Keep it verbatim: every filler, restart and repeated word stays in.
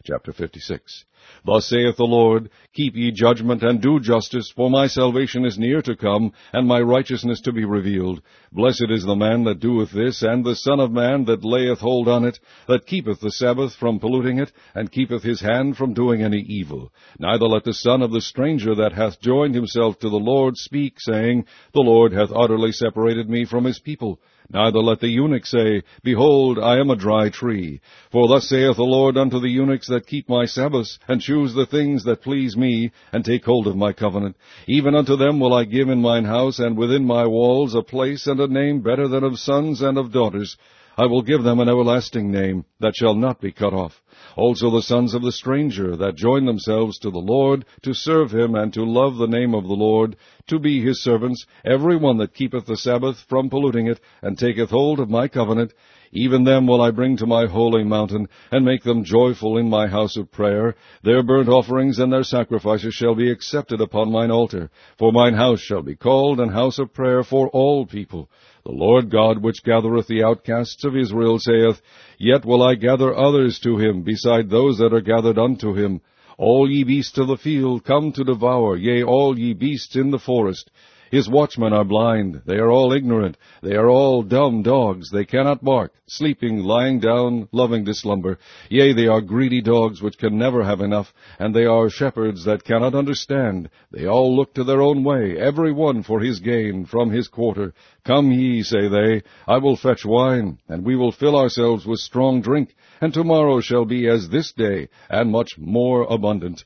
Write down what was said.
Chapter fifty-six. Thus saith the Lord, Keep ye judgment, and do justice, for my salvation is near to come, and my righteousness to be revealed. Blessed is the man that doeth this, and the Son of Man that layeth hold on it, that keepeth the Sabbath from polluting it, and keepeth his hand from doing any evil. Neither let the son of the stranger that hath joined himself to the Lord speak, saying, The Lord hath utterly separated me from his people. Neither let the eunuch say, Behold, I am a dry tree. For thus saith the Lord unto the eunuchs that keep my Sabbaths, and choose the things that please me, and take hold of my covenant. Even unto them will I give in mine house, and within my walls, a place and a name better than of sons and of daughters. I will give them an everlasting name, that shall not be cut off. Also the sons of the stranger, that join themselves to the Lord, to serve him, and to love the name of the Lord, to be his servants, every one that keepeth the Sabbath from polluting it, and taketh hold of my covenant, even them will I bring to my holy mountain, and make them joyful in my house of prayer. Their burnt offerings and their sacrifices shall be accepted upon mine altar. For mine house shall be called an house of prayer for all people. The Lord God, which gathereth the outcasts of Israel, saith, Yet will I gather others to him, beside those that are gathered unto him. All ye beasts of the field, come to devour, yea, all ye beasts in the forest. His watchmen are blind, they are all ignorant, they are all dumb dogs, they cannot bark, sleeping, lying down, loving to slumber. Yea, they are greedy dogs which can never have enough, and they are shepherds that cannot understand. They all look to their own way, every one for his gain from his quarter. Come ye, say they, I will fetch wine, and we will fill ourselves with strong drink, and tomorrow shall be as this day, and much more abundant.